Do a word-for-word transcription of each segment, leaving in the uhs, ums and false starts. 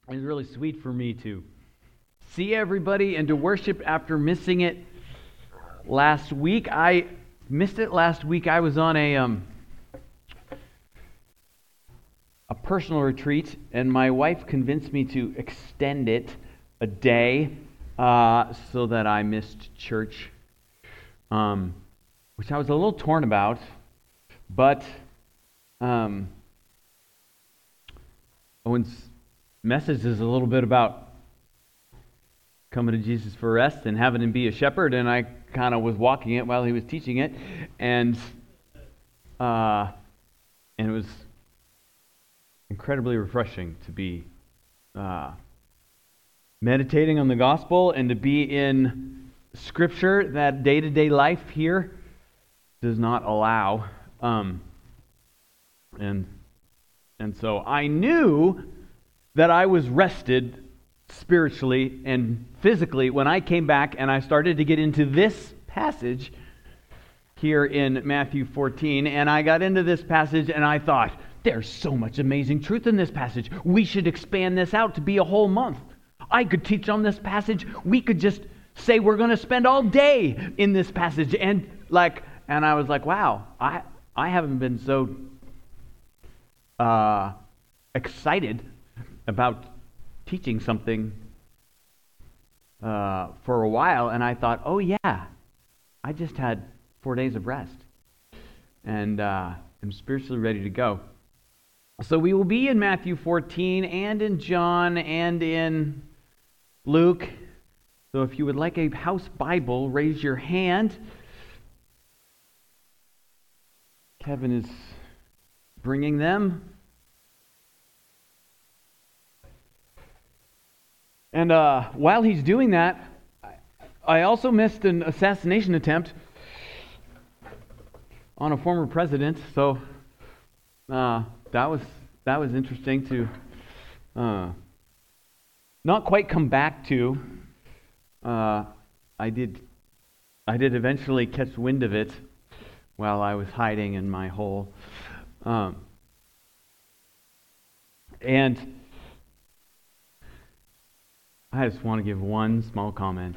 It was really sweet for me to see everybody and to worship after missing it last week. I missed it last week. I was on a um, a personal retreat, and my wife convinced me to extend it a day uh, so that I missed church, um, which I was a little torn about, but um, Owen's message is a little bit about coming to Jesus for rest and having him be a shepherd, and I kind of was walking it while he was teaching it, and uh, and it was incredibly refreshing to be uh, meditating on the gospel and to be in Scripture that day-to-day life here does not allow. Um, and and so I knew that I was rested spiritually and physically when I came back and I started to get into this passage here in Matthew fourteen, and I got into this passage and I thought, there's so much amazing truth in this passage. We should expand this out to be a whole month. I could teach on this passage. We could just say we're going to spend all day in this passage, and like, and I was like, wow, I I haven't been so uh, excited about teaching something uh, for a while, and I thought, oh yeah, I just had four days of rest, and uh, I'm spiritually ready to go. So we will be in Matthew fourteen, and in John, and in Luke. So if you would like a house Bible, raise your hand. Kevin is bringing them. And uh, while he's doing that, I also missed an assassination attempt on a former president. So uh, that was that was interesting to uh, not quite come back to. Uh, I did I did eventually catch wind of it while I was hiding in my hole, um, and. I just want to give one small comment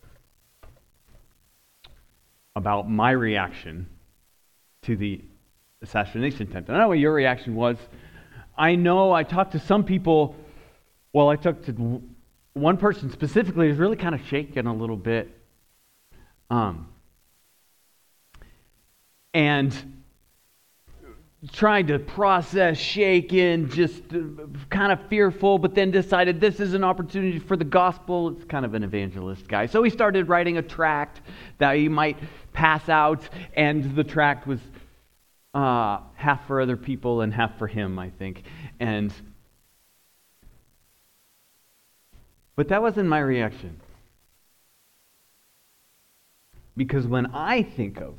about my reaction to the assassination attempt. I don't know what your reaction was. I know I talked to some people, well, I talked to one person specifically who's really kind of shaken a little bit. Um, and trying to process, shaken, just kind of fearful, but then decided this is an opportunity for the gospel. It's kind of an evangelist guy. So he started writing a tract that he might pass out, and the tract was uh, half for other people and half for him, I think. And but that wasn't my reaction. Because when I think of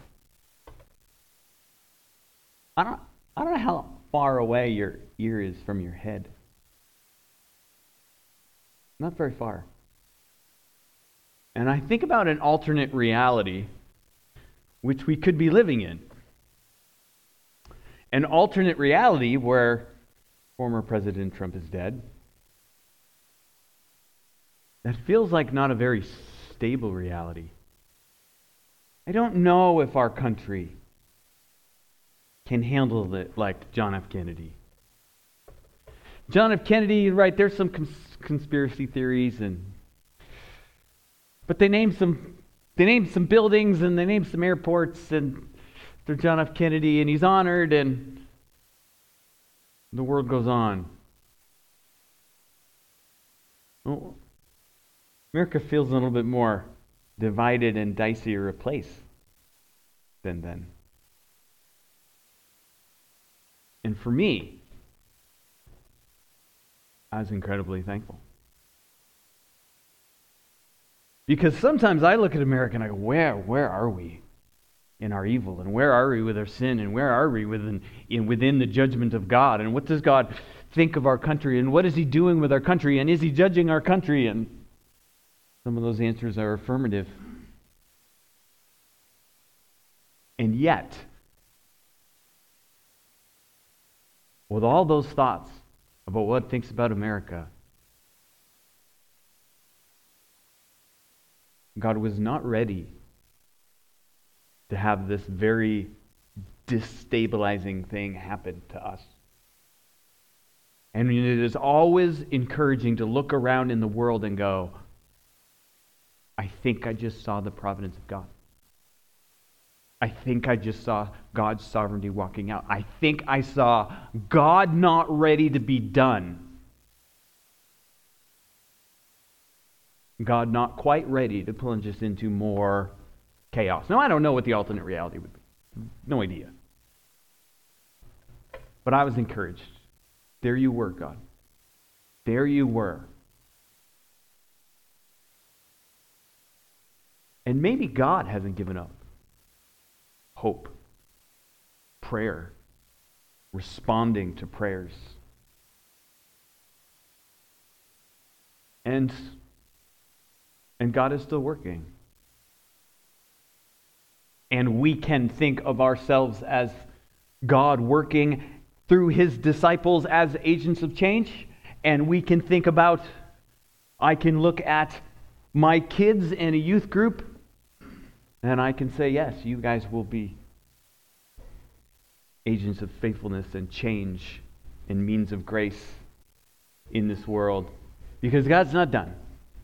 I don't I don't know how far away your ear is from your head. Not very far. And I think about an alternate reality which we could be living in. An alternate reality where former President Trump is dead. That feels like not a very stable reality. I don't know if our country can handle it like John F. Kennedy. John F. Kennedy, right, there's some cons- conspiracy theories, and but they named some they named some buildings and they named some airports, and they're John F. Kennedy, and he's honored, and the world goes on. Well, America feels a little bit more divided and dicier a place than then. And for me, I was incredibly thankful. Because sometimes I look at America and I go, where, where are we in our evil? And where are we with our sin? And where are we within, in, within the judgment of God? And what does God think of our country? And what is He doing with our country? And is He judging our country? And some of those answers are affirmative. And yet, with all those thoughts about what it thinks about America, God was not ready to have this very destabilizing thing happen to us. And it is always encouraging to look around in the world and go, I think I just saw the providence of God. I think I just saw God's sovereignty walking out. I think I saw God not ready to be done. God not quite ready to plunge us into more chaos. Now, I don't know what the alternate reality would be. No idea. But I was encouraged. There you were, God. There you were. And maybe God hasn't given up hope, prayer, responding to prayers. And, and God is still working. And we can think of ourselves as God working through his disciples as agents of change. And we can think about, I can look at my kids in a youth group, and I can say, yes, you guys will be agents of faithfulness and change and means of grace in this world. Because God's not done.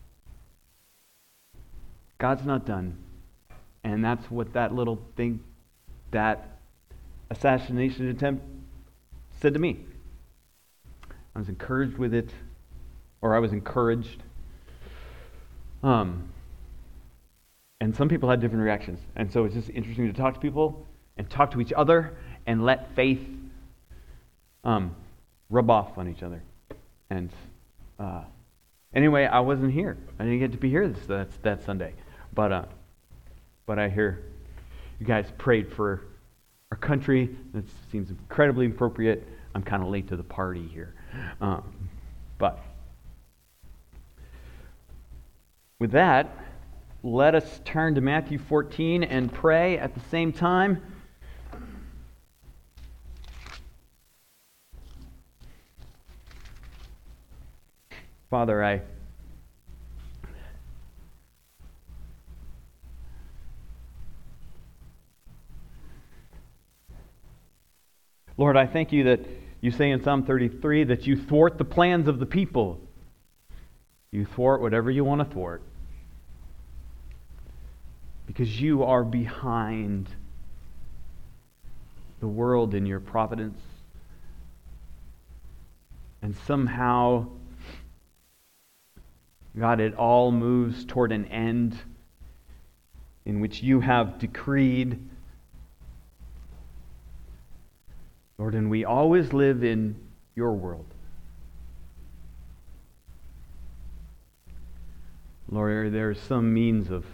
God's not done. And that's what that little thing, that assassination attempt said to me. I was encouraged with it, or I was encouraged. Um, and some people had different reactions. And so it's just interesting to talk to people and talk to each other and let faith um, rub off on each other. And uh, anyway, I wasn't here. I didn't get to be here this that, that Sunday. But uh, but I hear you guys prayed for our country. That seems incredibly appropriate. I'm kind of late to the party here. Um, but with that, let us turn to Matthew fourteen and pray at the same time. Father, I Lord, I thank you that you say in Psalm thirty-three that you thwart the plans of the people. You thwart whatever you want to thwart. Because you are behind the world in your providence. And somehow, God, it all moves toward an end in which you have decreed. Lord, and we always live in your world. Lord, there's some means of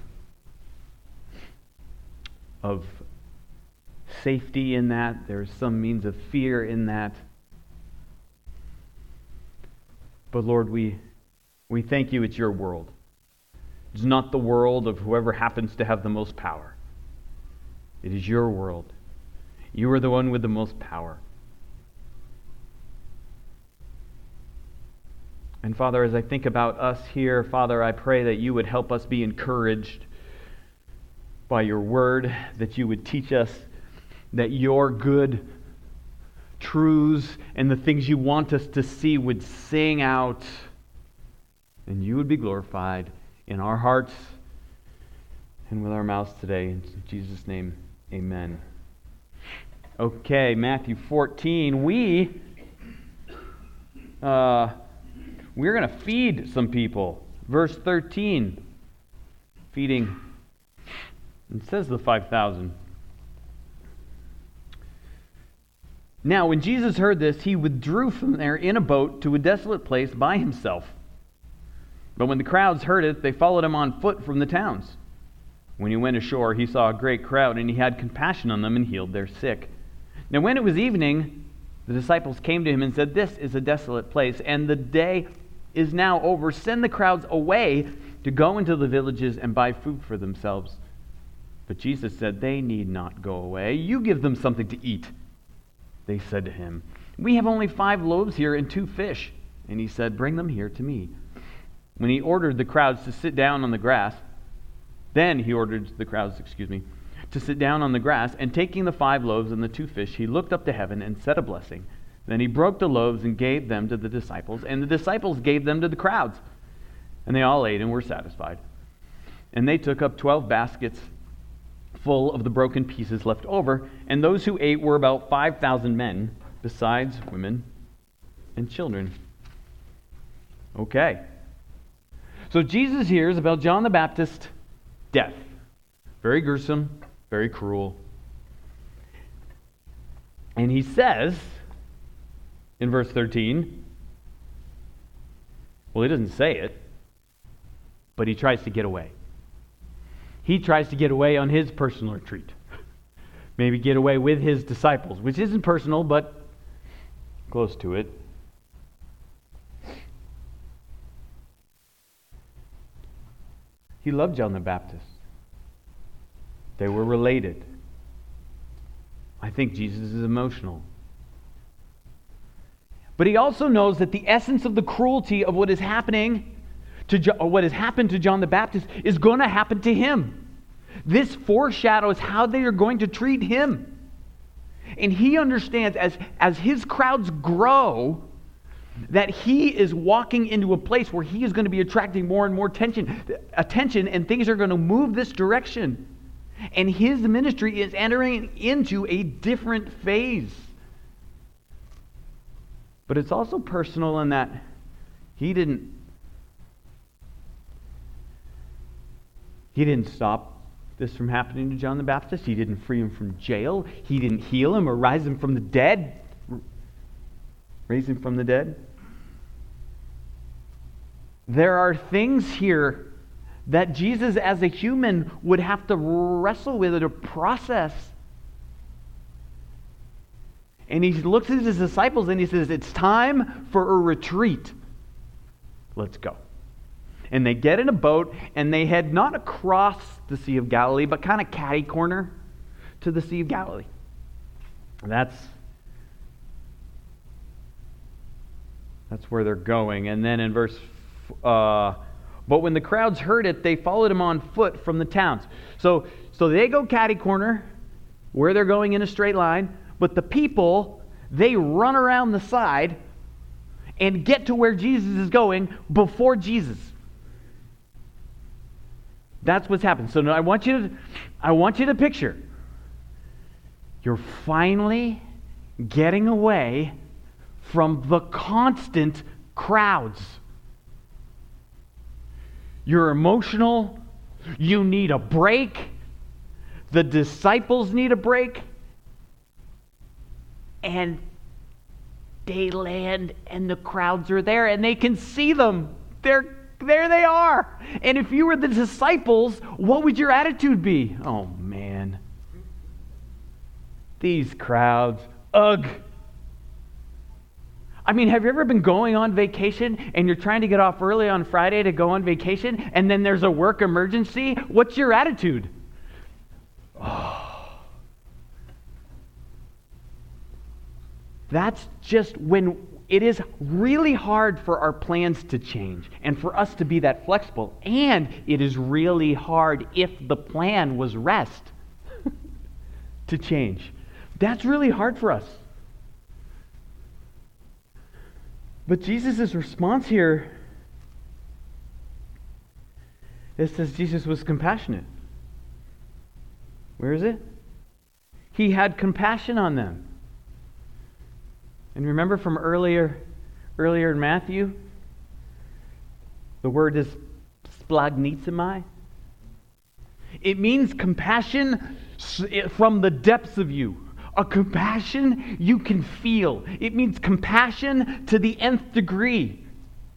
of safety in that. There's some means of fear in that. But Lord, we we thank you it's your world. It's not the world of whoever happens to have the most power. It is your world. You are the one with the most power. And Father, as I think about us here, Father, I pray that you would help us be encouraged by your word, that you would teach us that your good truths and the things you want us to see would sing out, and you would be glorified in our hearts and with our mouths today. In Jesus' name, amen. Okay, Matthew fourteen. We, uh, we're going to feed some people. Verse thirteen, feeding. It says the five thousand. Now, when Jesus heard this, he withdrew from there in a boat to a desolate place by himself. But when the crowds heard it, they followed him on foot from the towns. When he went ashore, he saw a great crowd, and he had compassion on them and healed their sick. Now, when it was evening, the disciples came to him and said, "This is a desolate place, and the day is now over. Send the crowds away to go into the villages and buy food for themselves." But Jesus said, "They need not go away. You give them something to eat." They said to him, "We have only five loaves here and two fish." And he said, "Bring them here to me." When he ordered the crowds to sit down on the grass, Then he ordered the crowds, excuse me, to sit down on the grass, and taking the five loaves and the two fish, he looked up to heaven and said a blessing. Then he broke the loaves and gave them to the disciples, and the disciples gave them to the crowds. And they all ate and were satisfied. And they took up twelve baskets full of the broken pieces left over, and those who ate were about five thousand men, besides women and children. Okay. So Jesus hears about John the Baptist's death. Very gruesome, very cruel. And he says, in verse thirteen, well, he doesn't say it, but he tries to get away. He tries to get away on his personal retreat. Maybe get away with his disciples, which isn't personal, but close to it. He loved John the Baptist. They were related. I think Jesus is emotional. But he also knows that the essence of the cruelty of what is happening to jo- or what has happened to John the Baptist is going to happen to him. This foreshadows how they are going to treat him. And he understands as, as his crowds grow that he is walking into a place where he is going to be attracting more and more attention, attention and things are going to move this direction. And his ministry is entering into a different phase. But it's also personal in that he didn't he didn't stop this from happening to John the Baptist. He didn't free him from jail. He didn't heal him or rise him from the dead. Raise him from the dead. There are things here that Jesus as a human would have to wrestle with or process. And he looks at his disciples and he says, it's time for a retreat. Let's go. And they get in a boat and they head not across the Sea of Galilee, but kind of catty corner to the Sea of Galilee. That's, that's where they're going. And then in verse uh, But when the crowds heard it, they followed him on foot from the towns. So, so they go catty corner, where they're going in a straight line, but the people, they run around the side and get to where Jesus is going before Jesus. That's what's happened. So now I want you to, I want you to picture, you're finally getting away from the constant crowds. You're emotional. You need a break. The disciples need a break. And they land and the crowds are there and they can see them. They're there they are. And if you were the disciples, what would your attitude be? Oh man. These crowds. Ugh. I mean, have you ever been going on vacation and you're trying to get off early on Friday to go on vacation and then there's a work emergency? What's your attitude? Oh. That's just when it is really hard for our plans to change and for us to be that flexible. And it is really hard if the plan was rest to change. That's really hard for us. But Jesus' response here, it says Jesus was compassionate. Where is it? He had compassion on them. And remember from earlier, earlier in Matthew, the word is splagnizomai. It means compassion from the depths of you. A compassion you can feel. It means compassion to the nth degree.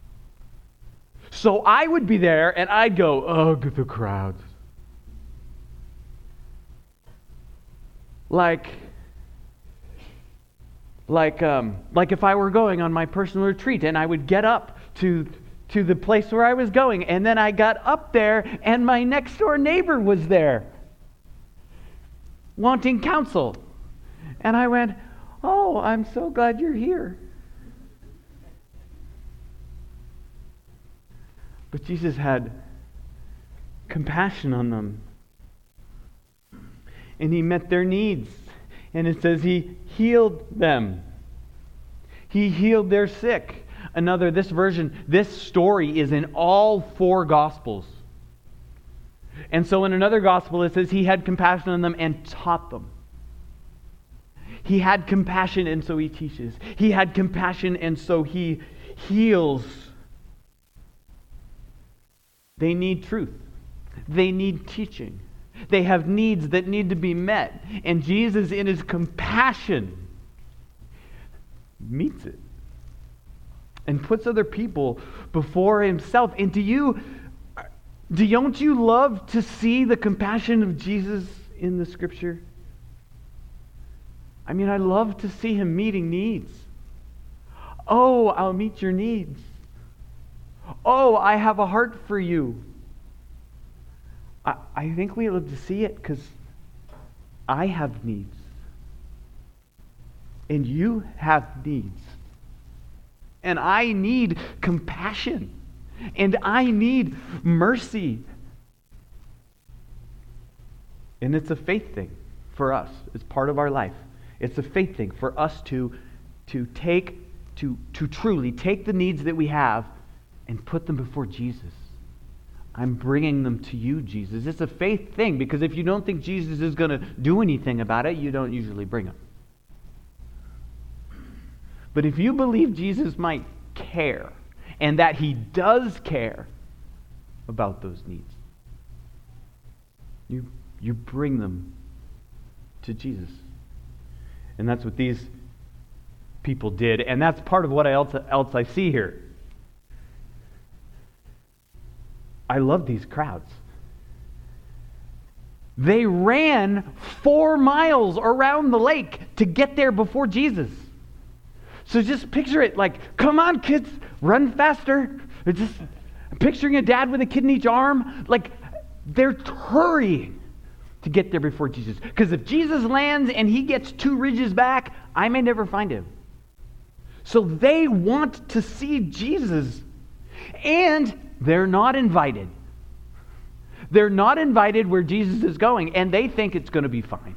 So I would be there and I'd go, ugh, the crowds. Like, like, um, like if I were going on my personal retreat and I would get up to, to the place where I was going and then I got up there and my next door neighbor was there wanting counsel. And I went, oh, I'm so glad you're here. But Jesus had compassion on them. And he met their needs. And it says he healed them. He healed their sick. Another, this version, this story is in all four Gospels. And so in another Gospel it says he had compassion on them and taught them. He had compassion and so he teaches. He had compassion and so he heals. They need truth. They need teaching. They have needs that need to be met. And Jesus, in his compassion, meets it and puts other people before himself. And do you, don't you love to see the compassion of Jesus in the Scripture? I mean, I love to see him meeting needs. Oh, I'll meet your needs. Oh, I have a heart for you. I, I think we love to see it because I have needs. And you have needs. And I need compassion. And I need mercy. And it's a faith thing for us. It's part of our life. It's a faith thing for us to, to take, to, to truly take the needs that we have and put them before Jesus. I'm bringing them to you, Jesus. It's a faith thing because if you don't think Jesus is going to do anything about it, you don't usually bring them. But if you believe Jesus might care and that he does care about those needs, you, you bring them to Jesus. And that's what these people did. And that's part of what else, else I see here. I love these crowds. They ran four miles around the lake to get there before Jesus. So just picture it like, come on kids, run faster. It's just picturing a dad with a kid in each arm. Like they're hurrying to get there before Jesus. Because if Jesus lands and he gets two ridges back, I may never find him. So they want to see Jesus. And they're not invited. They're not invited where Jesus is going, and they think it's going to be fine.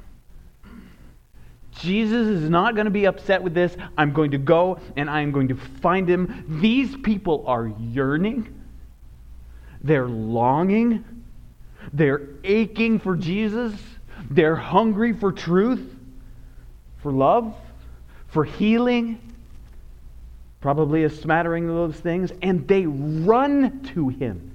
Jesus is not going to be upset with this. I'm going to go and I'm going to find him. These people are yearning. They're longing. They're aching for Jesus. They're hungry for truth, for love, for healing. Probably a smattering of those things. And they run to him.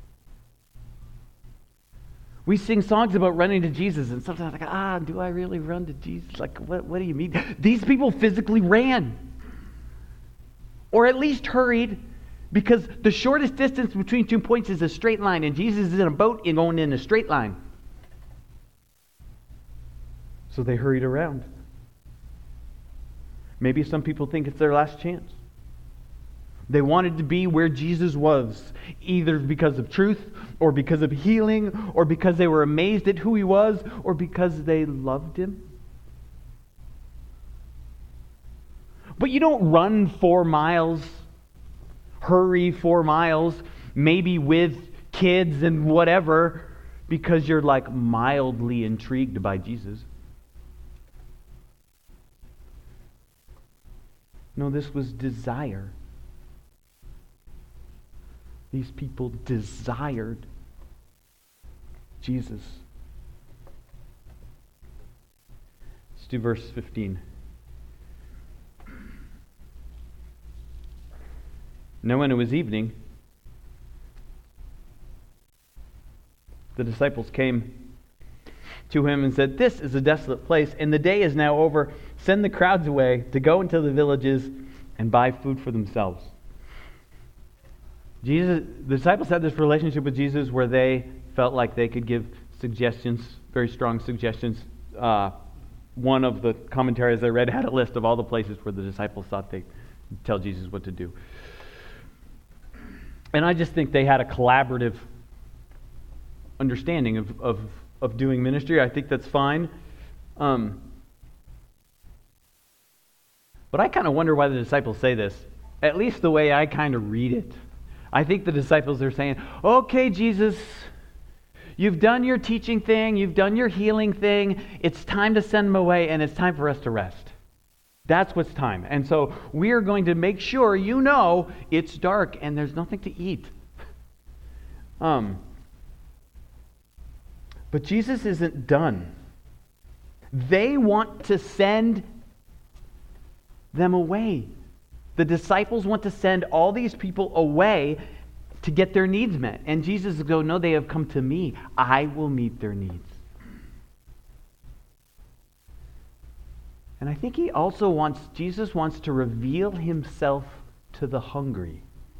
We sing songs about running to Jesus, and sometimes like, ah, do I really run to Jesus? Like, what, what do you mean? These people physically ran. Or at least hurried, because the shortest distance between two points is a straight line, and Jesus is in a boat and going in a straight line. So they hurried around. Maybe some people think it's their last chance. They wanted to be where Jesus was, either because of truth, or because of healing, or because they were amazed at who he was, or because they loved him. But you don't run four miles, hurry four miles, maybe with kids and whatever, because you're like mildly intrigued by Jesus. No, this was desire. These people desired Jesus. Let's do verse fifteen. Now when it was evening, the disciples came to him and said, "This is a desolate place, and the day is now over. Send the crowds away to go into the villages and buy food for themselves." Jesus, the disciples had this relationship with Jesus where they felt like they could give suggestions, very strong suggestions. Uh, one of the commentaries I read had a list of all the places where the disciples thought they could tell Jesus what to do. And I just think they had a collaborative understanding of, of, of doing ministry. I think that's fine. Um, but I kind of wonder why the disciples say this, at least the way I kind of read it. I think the disciples are saying, okay, Jesus, You've done your teaching thing. You've done your healing thing. It's time to send them away, and it's time for us to rest. That's what's time. And so we are going to make sure you know it's dark and there's nothing to eat. Um, but Jesus isn't done. They want to send them away. The disciples want to send all these people away to get their needs met. And Jesus goes, no, they have come to me. I will meet their needs. And I think he also wants, Jesus wants to reveal himself to the hungry.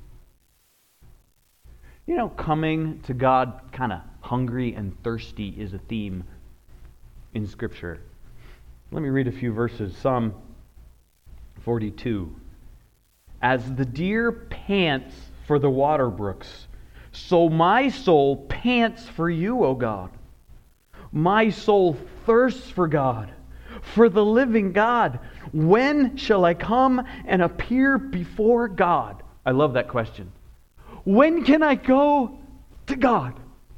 You know, coming to God kind of hungry and thirsty is a theme in Scripture. Let me read a few verses. Psalm forty-two. As the deer pants for the water brooks, so my soul pants for you, O God. My soul thirsts for God, for the living God. When shall I come and appear before God? I love that question. When can I go to God?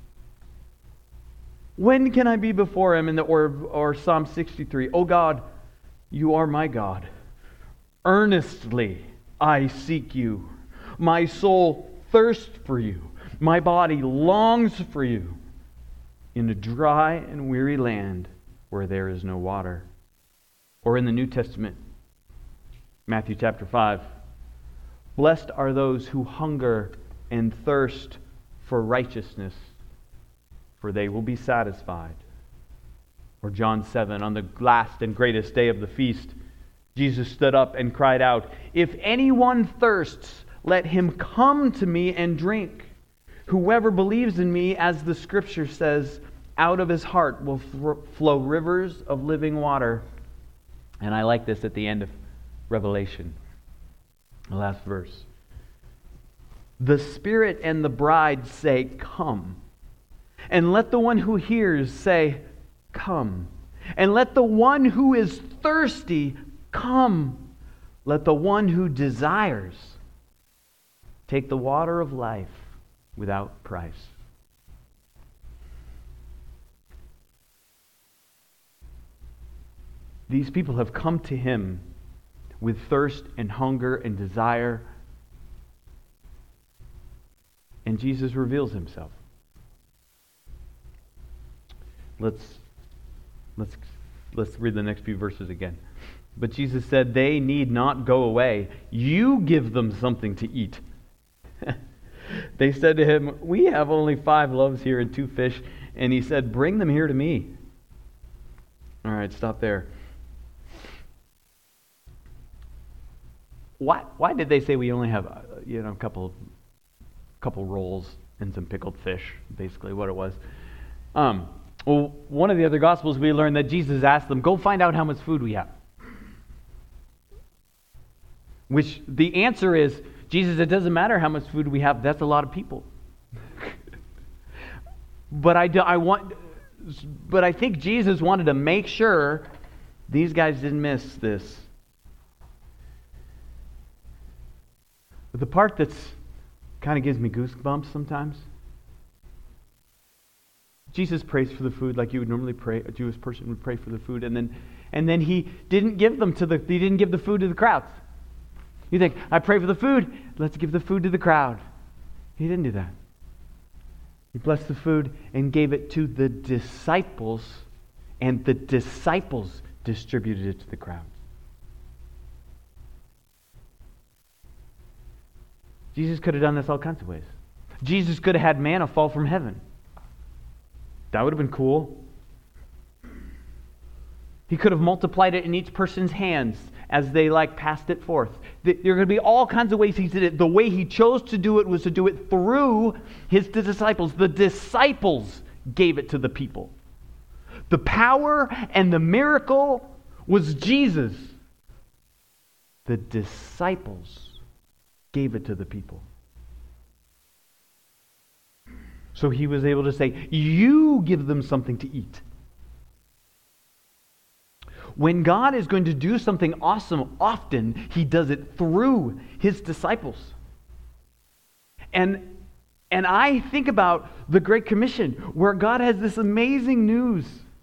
When can I be before Him? In the or, or Psalm sixty-three. O God, you are my God. Earnestly I seek you. My soul thirsts for you. My body longs for you in a dry and weary land where there is no water. Or in the New Testament, Matthew chapter five. Blessed are those who hunger and thirst for righteousness, for they will be satisfied. Or John seven, on the last and greatest day of the feast, Jesus stood up and cried out, if anyone thirsts, let him come to me and drink. Whoever believes in me, as the Scripture says, out of his heart will flow rivers of living water. And I like this at the end of Revelation, the last verse. The Spirit and the bride say, come. And let the one who hears say, come. And let the one who is thirsty come. Let the one who desires take the water of life without price. These people have come to Him with thirst and hunger and desire. And Jesus reveals Himself. Let's let's let's read the next few verses again. But Jesus said, they need not go away. You give them something to eat. They said to Him, we have only five loaves here and two fish. And He said, bring them here to me. All right, stop there. Why why did they say we only have uh, you know a couple couple rolls and some pickled fish? Basically, what it was. Um, well, one of the other Gospels we learned that Jesus asked them, "Go find out how much food we have." Which the answer is, Jesus, it doesn't matter how much food we have. That's a lot of people. but I do, I want, but I think Jesus wanted to make sure these guys didn't miss this. But the part that's kind of gives me goosebumps sometimes. Jesus prays for the food like you would normally pray. A Jewish person would pray for the food, and then, and then he didn't give them to the. He didn't give the food to the crowds. You think, I pray for the food. Let's give the food to the crowd. He didn't do that. He blessed the food and gave it to the disciples, and the disciples distributed it to the crowd. Jesus could have done this all kinds of ways. Jesus could have had manna fall from heaven. That would have been cool. He could have multiplied it in each person's hands as they like passed it forth. There are going to be all kinds of ways He did it. The way He chose to do it was to do it through His disciples. The disciples gave it to the people. The power and the miracle was Jesus. The disciples gave it to the people. So He was able to say, you give them something to eat. When God is going to do something awesome, often He does it through His disciples. And And I think about the Great Commission, where God has this amazing news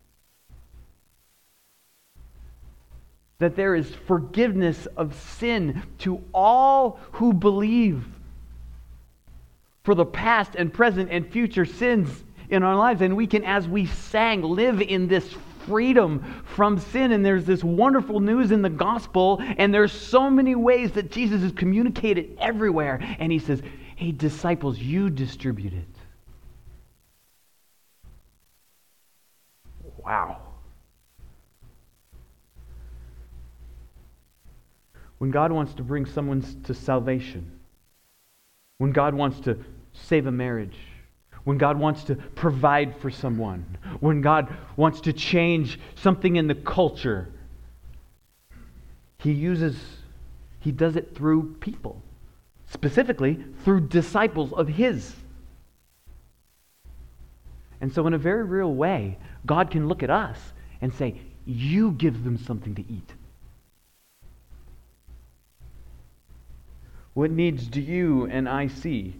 that there is forgiveness of sin to all who believe, for the past and present and future sins in our lives. And we can, as we sang, live in this freedom from sin. And there's this wonderful news in the gospel, and there's so many ways that Jesus is communicated everywhere. And he says, hey, disciples, you distribute it. Wow. When God wants to bring someone to salvation, when God wants to save a marriage, when God wants to provide for someone, when God wants to change something in the culture, He uses, He does it through people, specifically through disciples of His. And so in a very real way, God can look at us and say, you give them something to eat. What needs do you and I see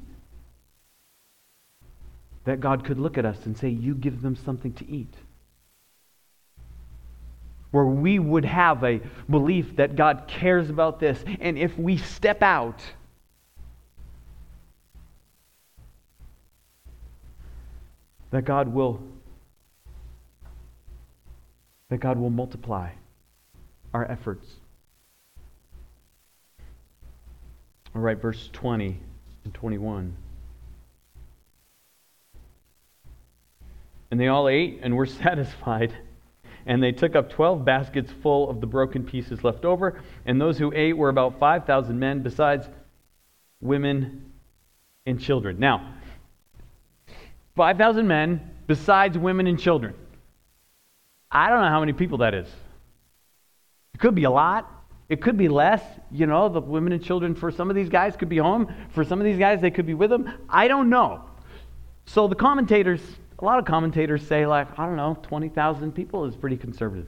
that God could look at us and say, you give them something to eat? Where we would have a belief that God cares about this, and if we step out, that God will that God will multiply our efforts. All right, verse twenty and twenty-one. And they all ate and were satisfied, and they took up twelve baskets full of the broken pieces left over, and those who ate were about five thousand men, besides women and children. Now, five thousand men, besides women and children. I don't know how many people that is. It could be a lot. It could be less. You know, the women and children for some of these guys could be home. For some of these guys, they could be with them. I don't know. So the commentators, a lot of commentators say, like, I don't know, twenty thousand people is pretty conservative.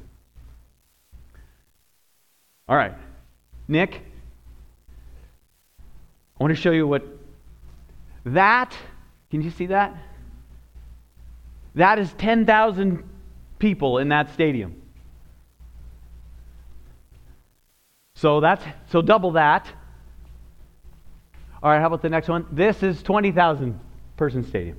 All right. Nick, I want to show you what that, can you see that? That is ten thousand people in that stadium. So that's so double that. All right, how about the next one? This is twenty thousand person stadium.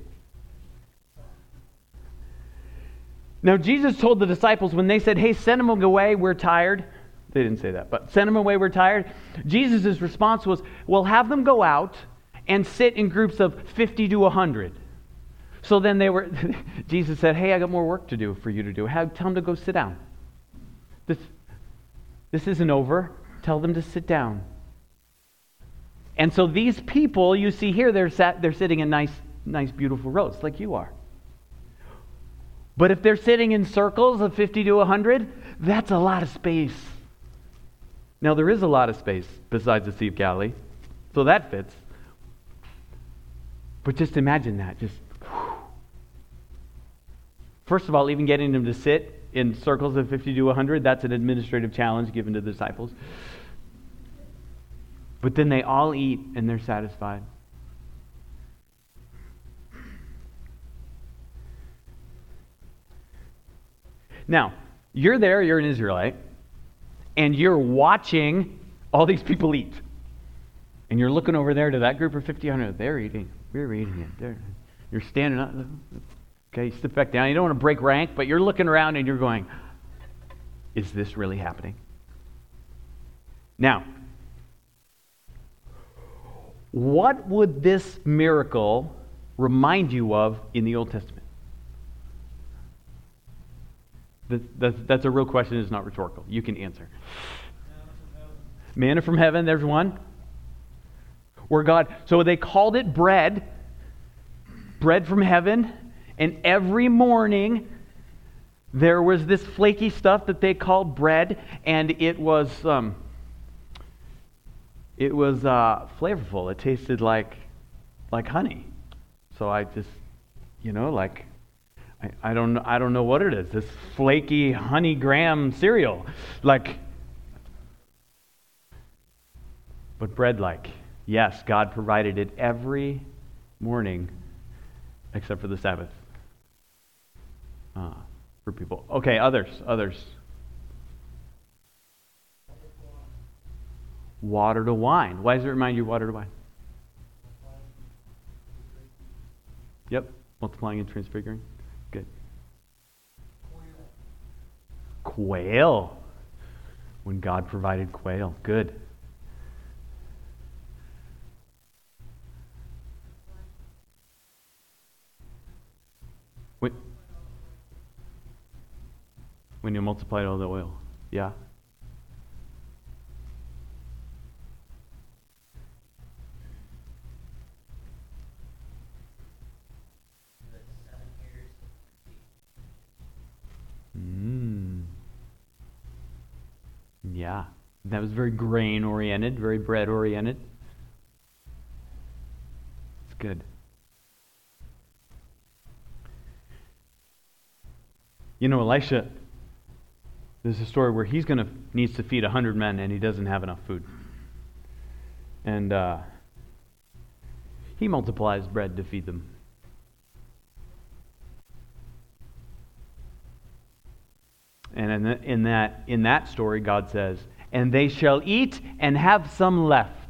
Now Jesus told the disciples when they said, hey, send them away, we're tired. They didn't say that, but send them away, we're tired. Jesus' response was, well, have them go out and sit in groups of fifty to one hundred. So then they were, Jesus said, hey, I got more work to do for you to do. Have, tell them to go sit down. This, this isn't over. Tell them to sit down. And so these people you see here, they're sat, they're sitting in nice, nice, beautiful rows, like you are. But if they're sitting in circles of fifty to one hundred, that's a lot of space. Now there is a lot of space besides the Sea of Galilee, so that fits. But just imagine that, just first of all, even getting them to sit in circles of fifty to one hundred, that's an administrative challenge given to the disciples. But then they all eat and they're satisfied. Now, you're there, you're an Israelite, and you're watching all these people eat. And you're looking over there to that group of fifty, one hundred. They're eating. We're eating it. They're, you're standing up. Okay, you sit back down. You don't want to break rank, but you're looking around and you're going, is this really happening? Now, what would this miracle remind you of in the Old Testament? That, that, that's a real question. It's not rhetorical. You can answer. Manna from heaven, there's one. Where God, so they called it bread. Bread from heaven. And every morning, there was this flaky stuff that they called bread, and it was um, it was uh, flavorful. It tasted like like honey. So I just, you know, like I, I don't I don't know what it is. This flaky honey graham cereal, like. But bread, like, yes, God provided it every morning, except for the Sabbath. Uh, for people. Okay, others, others. Water to wine. Why does it remind you of water to wine? Yep, multiplying and transfiguring. Good. Quail. When God provided quail. Good. When, when you multiplied all the oil. Yeah. Mm. Yeah. That was very grain oriented, very bread oriented. It's good. You know, Elisha, there's a story where he's going to needs to feed a hundred men and he doesn't have enough food. And uh, he multiplies bread to feed them. And in, the, in that in that story, God says, "And they shall eat and have some left."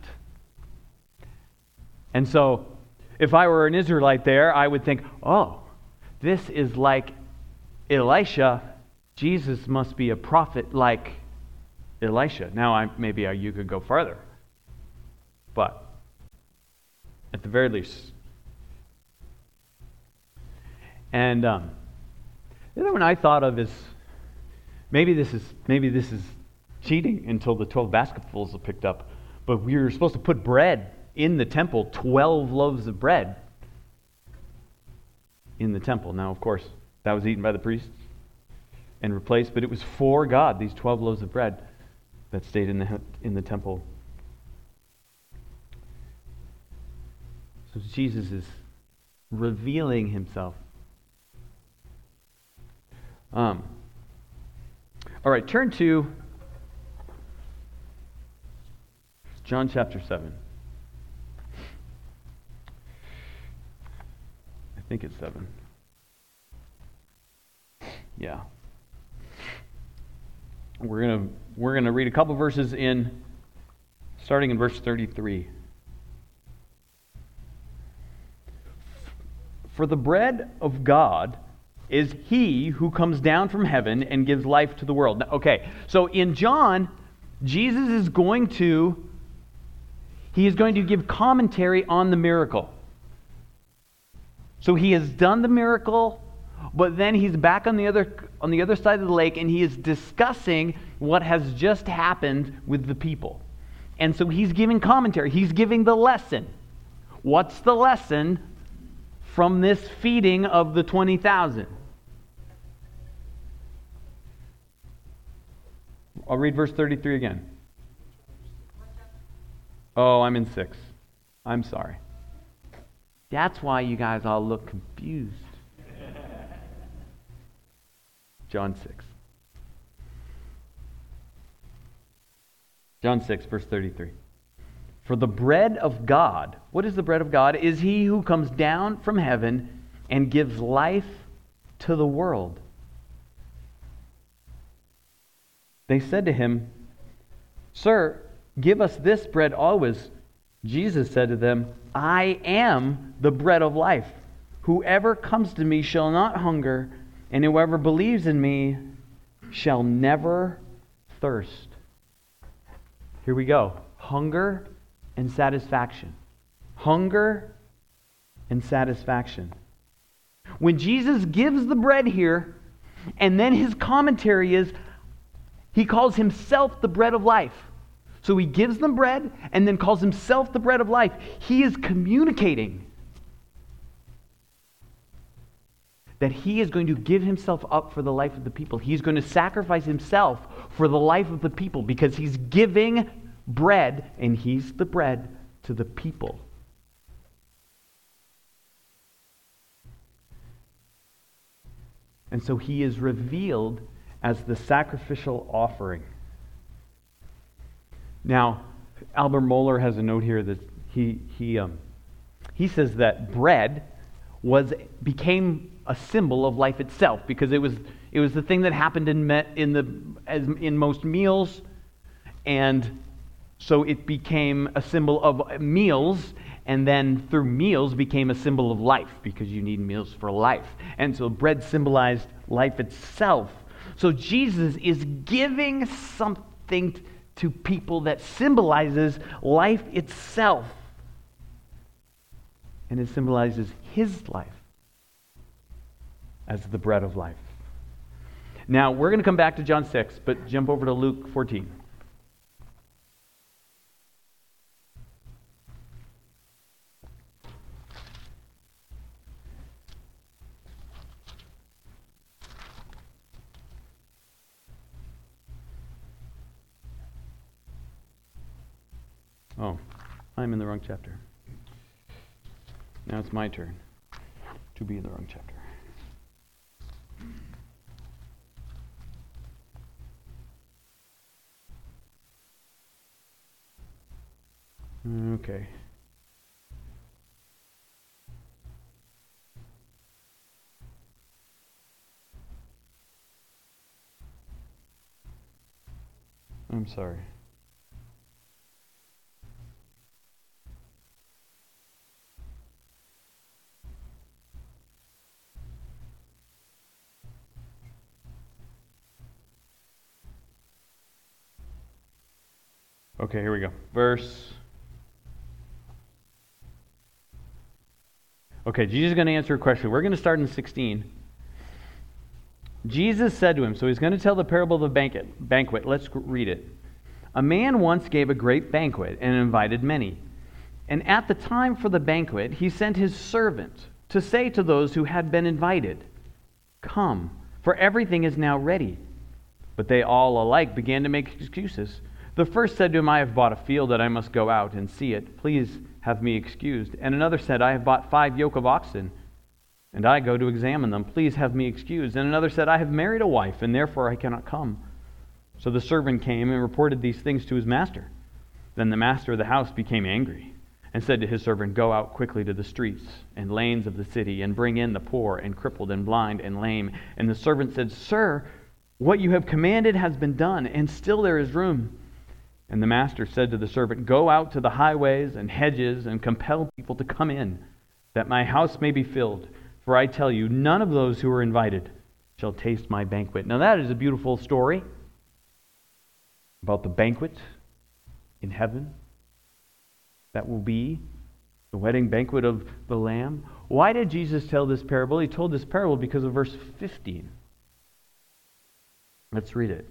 And so, if I were an Israelite there, I would think, "Oh, this is like Elisha. Jesus must be a prophet like Elisha." Now, I, maybe you could go farther, but at the very least. And um, the other one I thought of is maybe this is maybe this is cheating until the twelve basketfuls are picked up. But we were supposed to put bread in the temple, twelve loaves of bread in the temple. Now, of course, that was eaten by the priests and replaced, but it was for God, these twelve loaves of bread that stayed in the in the temple. So Jesus is revealing himself. Um, all right, turn to John chapter seven. I think it's seven. Yeah. We're gonna we're gonna read a couple verses in, starting in verse thirty-three. For the bread of God is he who comes down from heaven and gives life to the world. Now, okay, so in John, Jesus is going to he is going to give commentary on the miracle. So he has done the miracle, but then he's back on the other on the other side of the lake and he is discussing what has just happened with the people. And so he's giving commentary. He's giving the lesson. What's the lesson from this feeding of the twenty thousand? I'll read verse thirty-three again. Oh, I'm in six. I'm sorry. That's why you guys all look confused. John six. John six, verse thirty-three. For the bread of God, what is the bread of God? Is he who comes down from heaven and gives life to the world. They said to him, Sir, give us this bread always. Jesus said to them, I am the bread of life. Whoever comes to me shall not hunger, and whoever believes in me shall never thirst. Here we go. Hunger and satisfaction. Hunger and satisfaction. When Jesus gives the bread here, and then his commentary is, he calls himself the bread of life. So he gives them bread and then calls himself the bread of life. He is communicating that he is going to give himself up for the life of the people. He's going to sacrifice himself for the life of the people because he's giving bread, and he's the bread to the people. And so he is revealed as the sacrificial offering. Now, Albert Mohler has a note here that he he um, He says that bread was became a symbol of life itself, because it was it was the thing that happened in me, in the as in most meals, and so it became a symbol of meals, and then through meals became a symbol of life, because you need meals for life. And so bread symbolized life itself. So Jesus is giving something to people that symbolizes life itself. And it symbolizes his life as the bread of life. Now, we're going to come back to John six, but jump over to Luke fourteen. Oh, I'm in the wrong chapter. Now it's my turn to be in the wrong chapter. Okay. I'm sorry. Okay, here we go. Verse. Okay, Jesus is going to answer a question. We're going to start in sixteen. Jesus said to him, so he's going to tell the parable of the banquet. Banquet. Let's read it. A man once gave a great banquet and invited many. And at the time for the banquet, he sent his servant to say to those who had been invited, "Come, for everything is now ready." But they all alike began to make excuses. The first said to him, "I have bought a field that I must go out and see it. Please have me excused." And another said, "I have bought five yoke of oxen, and I go to examine them. Please have me excused." And another said, "I have married a wife, and therefore I cannot come." So the servant came and reported these things to his master. Then the master of the house became angry and said to his servant, "Go out quickly to the streets and lanes of the city and bring in the poor and crippled and blind and lame." And the servant said, "Sir, what you have commanded has been done, and still there is room." And the master said to the servant, "Go out to the highways and hedges and compel people to come in, that my house may be filled. For I tell you, none of those who are invited shall taste my banquet." Now that is a beautiful story about the banquet in heaven that will be the wedding banquet of the Lamb. Why did Jesus tell this parable? He told this parable because of verse fifteen. Let's read it.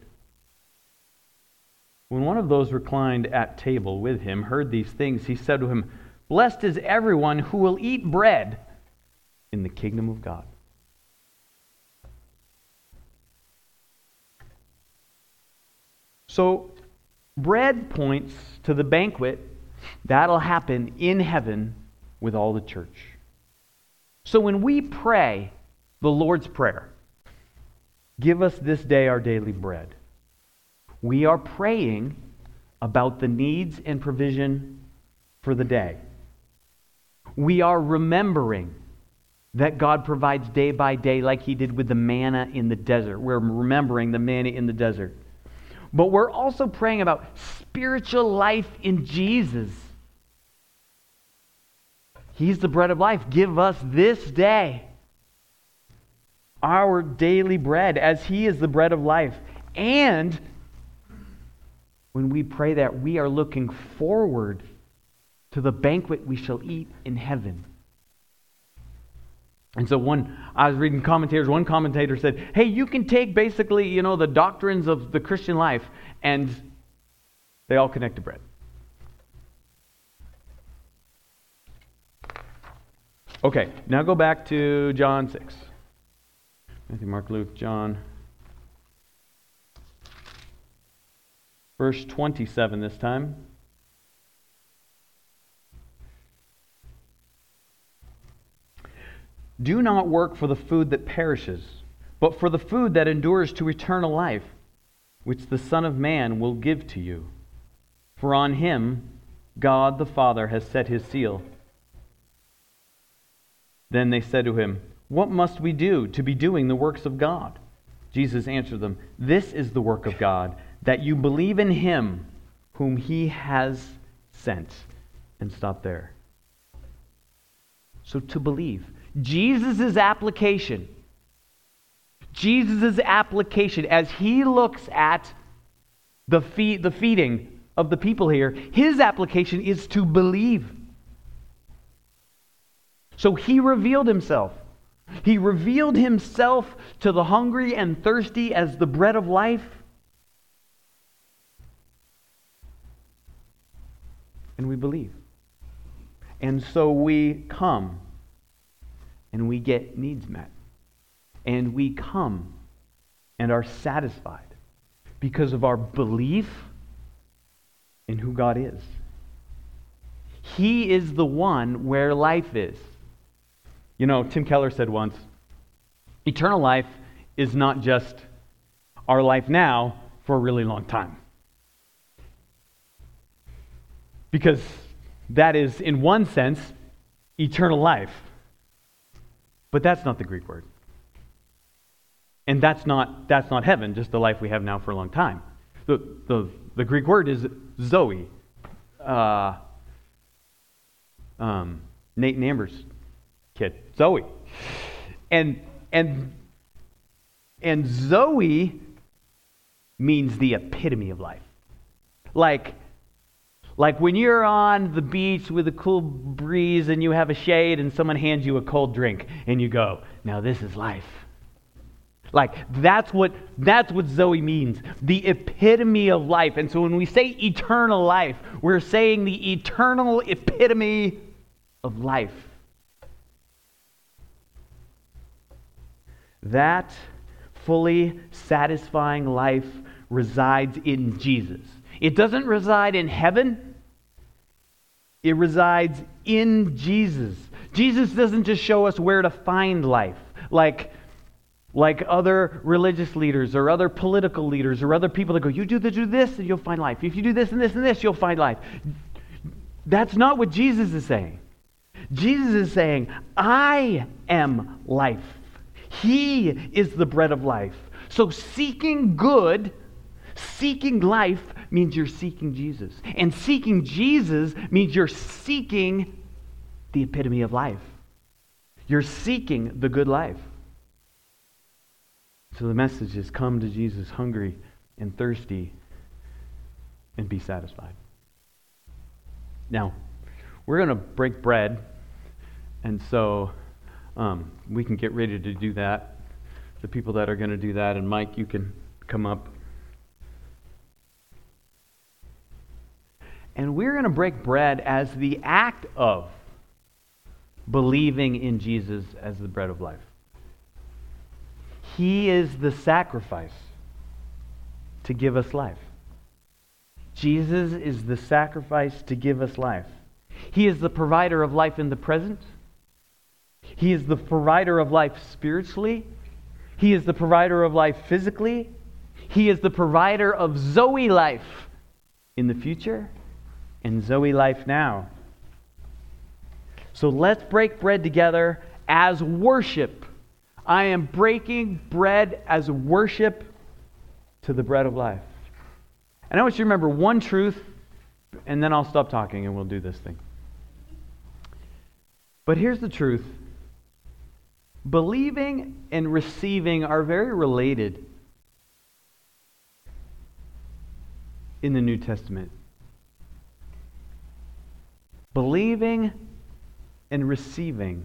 When one of those reclined at table with him heard these things, he said to him, "Blessed is everyone who will eat bread in the kingdom of God." So, bread points to the banquet that'll happen in heaven with all the church. So when we pray the Lord's Prayer, "Give us this day our daily bread," we are praying about the needs and provision for the day. We are remembering that God provides day by day like he did with the manna in the desert. We're remembering the manna in the desert. But we're also praying about spiritual life in Jesus. He's the bread of life. Give us this day our daily bread, as he is the bread of life. And when we pray that, we are looking forward to the banquet we shall eat in heaven. And so one, I was reading commentators, one commentator said, hey, you can take basically, you know, the doctrines of the Christian life, and they all connect to bread. Okay, now go back to John six. Matthew, Mark, Luke, John. Verse twenty-seven this time. "Do not work for the food that perishes, but for the food that endures to eternal life, which the Son of Man will give to you. For on him God the Father has set his seal." Then they said to him, "What must we do to be doing the works of God?" Jesus answered them, "This is the work of God, that you believe in him whom he has sent." And stop there. So to believe. Jesus' application. Jesus' application as he looks at the feed, the feeding of the people here, his application is to believe. So he revealed himself. He revealed himself to the hungry and thirsty as the bread of life. And we believe. And so we come and we get needs met. And we come and are satisfied because of our belief in who God is. He is the one where life is. You know, Tim Keller said once, eternal life is not just our life now for a really long time. Because that is, in one sense, eternal life. But that's not the Greek word. And that's not that's not heaven, just the life we have now for a long time. The the, the Greek word is Zoe. Uh, um, Nate and Amber's kid, Zoe. And and and Zoe means the epitome of life. Like Like when you're on the beach with a cool breeze and you have a shade and someone hands you a cold drink and you go, "Now this is life." Like that's what that's what Zoe means, the epitome of life. And so when we say eternal life, we're saying the eternal epitome of life. That fully satisfying life resides in Jesus. It doesn't reside in heaven. It resides in Jesus. Jesus doesn't just show us where to find life, like, like other religious leaders or other political leaders or other people that go, "You do this, do this, and you'll find life. If you do this and this and this, you'll find life." That's not what Jesus is saying. Jesus is saying, "I am life. He is the bread of life." So seeking good, seeking life means you're seeking Jesus. And seeking Jesus means you're seeking the epitome of life. You're seeking the good life. So the message is, come to Jesus hungry and thirsty and be satisfied. Now, we're going to break bread. And so um, we can get ready to do that. The people that are going to do that, and Mike, you can come up. And we're going to break bread as the act of believing in Jesus as the bread of life. He is the sacrifice to give us life. Jesus is the sacrifice to give us life. He is the provider of life in the present. He is the provider of life spiritually. He is the provider of life physically. He is the provider of Zoe life in the future and Zoe life now. So let's break bread together as worship. I am breaking bread as worship to the bread of life. And I want you to remember one truth, and then I'll stop talking and we'll do this thing. But here's the truth. Believing and receiving are very related in the New Testament. Believing and receiving.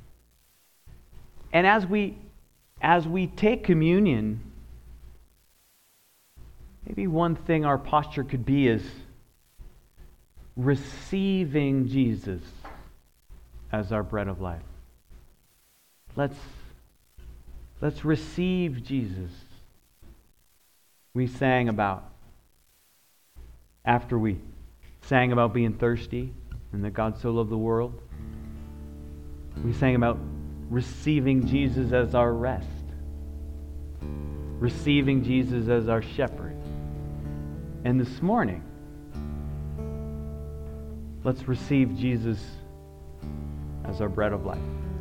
And as we as we take communion, maybe one thing our posture could be is receiving Jesus as our bread of life. Let's let's receive Jesus. We sang about, after we sang about being thirsty and that God so loved the world, we sang about receiving Jesus as our rest. Receiving Jesus as our shepherd. And this morning, let's receive Jesus as our bread of life.